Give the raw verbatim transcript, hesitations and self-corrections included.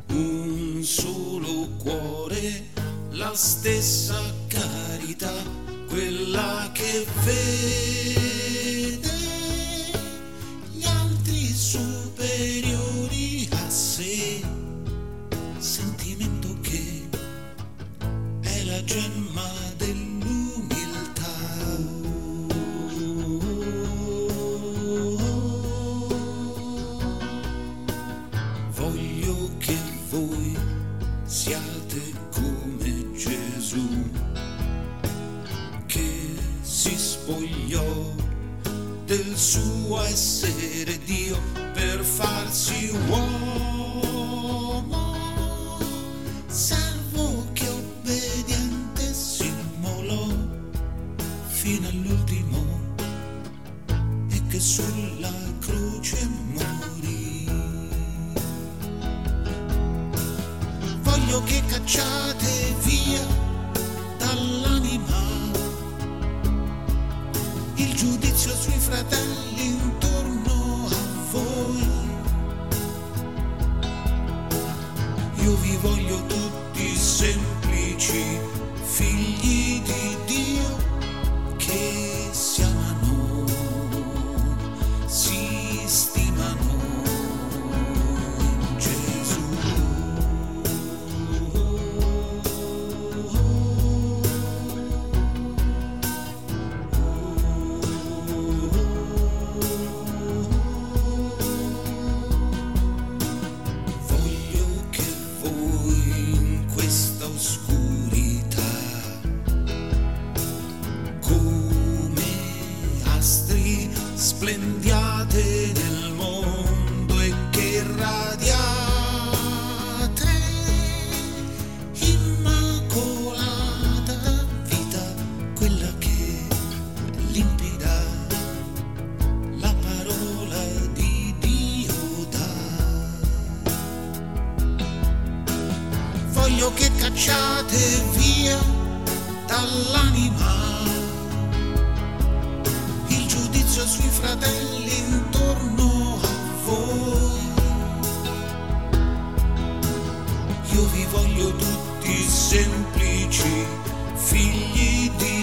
un solo cuore, la stessa carità, quella che vede gli altri superiori a sé, sentimento che è la gemma dell'umiltà. Voglio che voi siate come Gesù, che si spogliò del suo essere Dio per farsi uomo, servo che obbediente si immolò fino all'ultimo e che sulla croce morì. Voglio che cacciate via dall'anima il giudizio sui fratelli intorno a voi. Io vi voglio tutti semplici, figli di Dio, che si amano, si stimano in Gesù. Splendiate nel mondo e che radiate immacolata vita, quella che limpida la parola di Dio dà. Voglio che cacciate via dall'anima sui fratelli intorno a voi. Io vi voglio tutti semplici, figli di